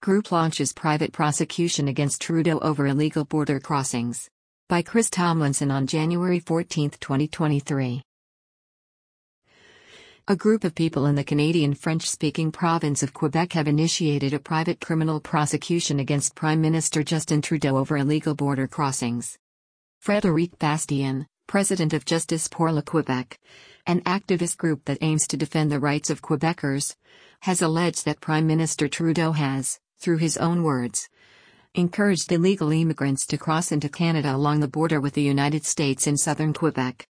Group launches private prosecution against Trudeau over illegal border crossings. By Chris Tomlinson on January 14, 2023. A group of people in the Canadian French-speaking province of Quebec have initiated a private criminal prosecution against Prime Minister Justin Trudeau over illegal border crossings. Frédéric Bastien, president of Justice pour le Québec, an activist group that aims to defend the rights of Quebecers, has alleged that Prime Minister Trudeau has, through his own words, encouraged illegal immigrants to cross into Canada along the border with the United States in southern Quebec.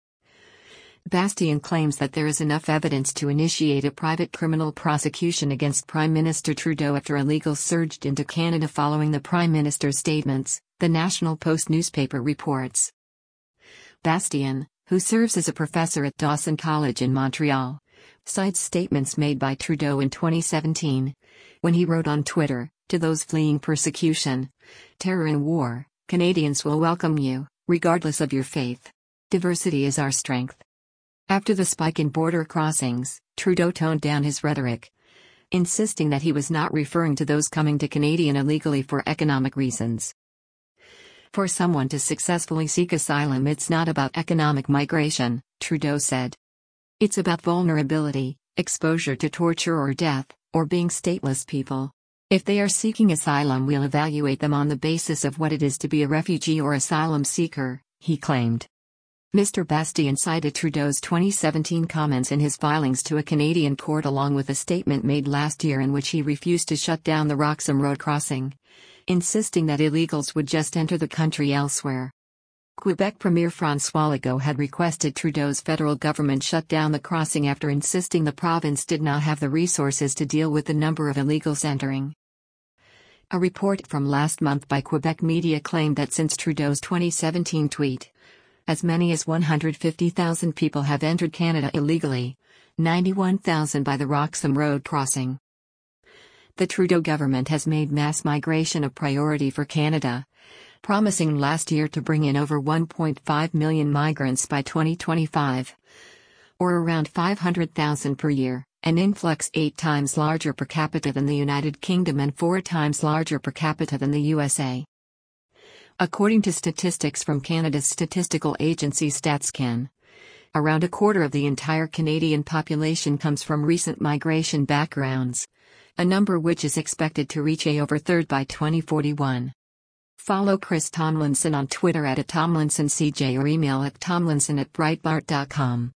Bastien claims that there is enough evidence to initiate a private criminal prosecution against Prime Minister Trudeau after illegals surged into Canada following the Prime Minister's statements, the National Post newspaper reports. Bastien, who serves as a professor at Dawson College in Montreal, cites statements made by Trudeau in 2017, when he wrote on Twitter, "To those fleeing persecution, terror and war, Canadians will welcome you, regardless of your faith. Diversity is our strength." After the spike in border crossings, Trudeau toned down his rhetoric, insisting that he was not referring to those coming to Canada illegally for economic reasons. "For someone to successfully seek asylum, it's not about economic migration," Trudeau said. "It's about vulnerability, exposure to torture or death, or being stateless people. If they are seeking asylum, we'll evaluate them on the basis of what it is to be a refugee or asylum seeker," he claimed. Mr. Bastien cited Trudeau's 2017 comments in his filings to a Canadian court along with a statement made last year in which he refused to shut down the Roxham Road crossing, insisting that illegals would just enter the country elsewhere. Quebec Premier François Legault had requested Trudeau's federal government shut down the crossing after insisting the province did not have the resources to deal with the number of illegals entering. A report from last month by Quebec media claimed that since Trudeau's 2017 tweet, as many as 150,000 people have entered Canada illegally, 91,000 by the Roxham Road crossing. The Trudeau government has made mass migration a priority for Canada, promising last year to bring in over 1.5 million migrants by 2025, or around 500,000 per year, an influx 8 times larger per capita than the United Kingdom and 4 times larger per capita than the USA. According to statistics from Canada's statistical agency StatsCan, around a quarter of the entire Canadian population comes from recent migration backgrounds, a number which is expected to reach over a third by 2041. Follow Chris Tomlinson on Twitter @TomlinsonCJ or email at tomlinson@breitbart.com.